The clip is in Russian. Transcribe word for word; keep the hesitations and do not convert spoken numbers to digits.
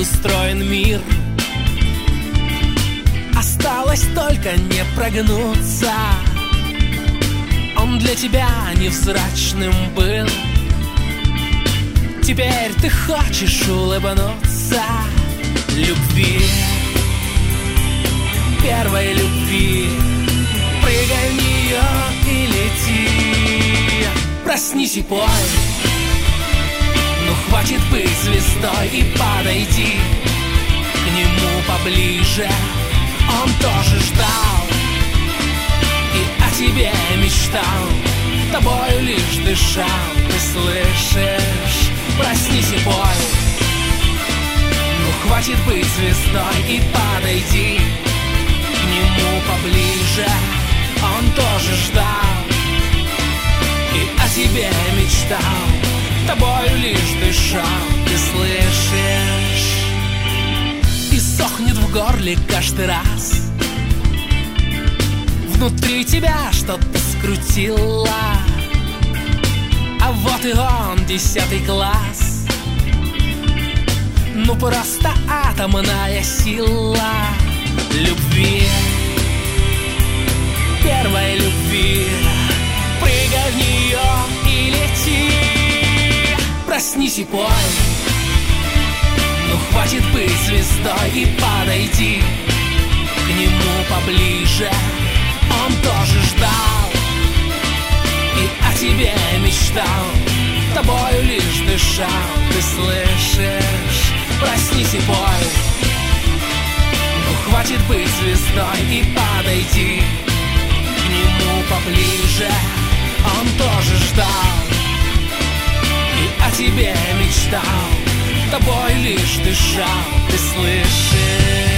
устроен мир. Осталось только не прогнуться. Он для тебя невзрачным был. Теперь ты хочешь улыбнуться любви, первой любви. Прыгай в нее и лети. Проснись и пой. Ну хватит быть звездой и подойди к нему поближе. Он тоже ждал и о тебе мечтал, тобою лишь дышал. Ты слышишь? Проснись и пой. Ну хватит быть звездой и подойди к нему поближе. Он тоже ждал и о тебе мечтал, тобою лишь дышал. Ты слышишь? И сохнет в горле каждый раз. Внутри тебя что-то скрутило. А вот и он, десятый класс. Ну просто атомная сила любви, первой любви. Прыгай в нее и лети. Проснись и пой. Ну хватит быть звездой и подойди к нему поближе. Он тоже ждал и о тебе мечтал, тобою лишь дышал. Ты слышишь? Проснись и пой. Ну хватит быть звездой и подойди к нему поближе. Он тоже ждал и о тебе мечтал, тобой лишь дышал. Ты слышишь?